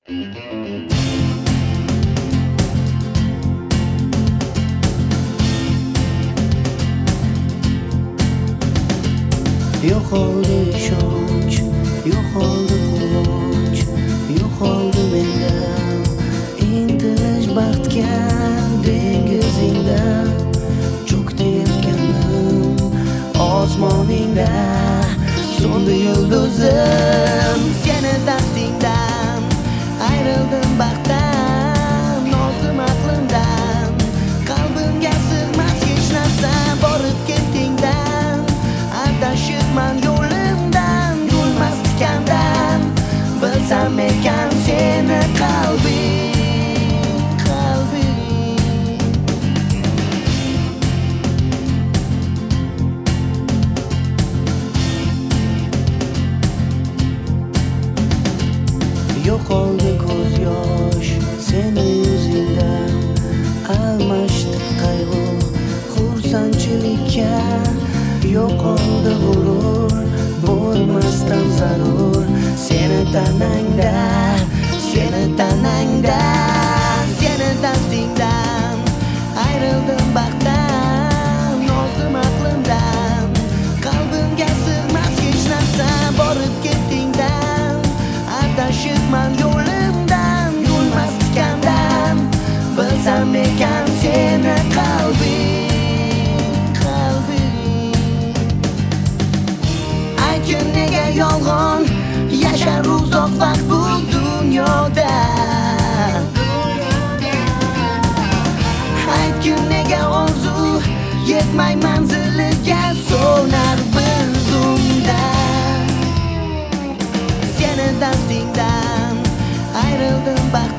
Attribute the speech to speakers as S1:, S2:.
S1: Yo'qoldi ishonch, yo'qoldi quvonch, yo'qoldi menda intilish baxtga dengizingda cho'kayotganim osmoningda so'ndi yulduzim seni dastingdan ayrildim baxtdan nozim aqlimdan qalbimga sig'mas hech narsa borib ketdingdan adashibman yo'limdan yo'lmas tikandan bilsam ekan seni qalbing yo'qoldi ko'z yosh seni yuzingdan almashdi qayg'u xursandchilikka yo'qoldi g'urur bo'lmasdan zarur seni tanangda seni dastingdan ayrildim baxtdan nozim aqlimdan qalbimga sig'mas hech narsa borib ketdingdan adashibman yo'limdan yo'lmas tikandan bilsam ekan seni qalbing aytgin nega yolg'on yashar uzoq vaqt bu dunyoda aytgin nega orzu yetmay manziliga so'nar bir zumda seni dastingdan ayrildim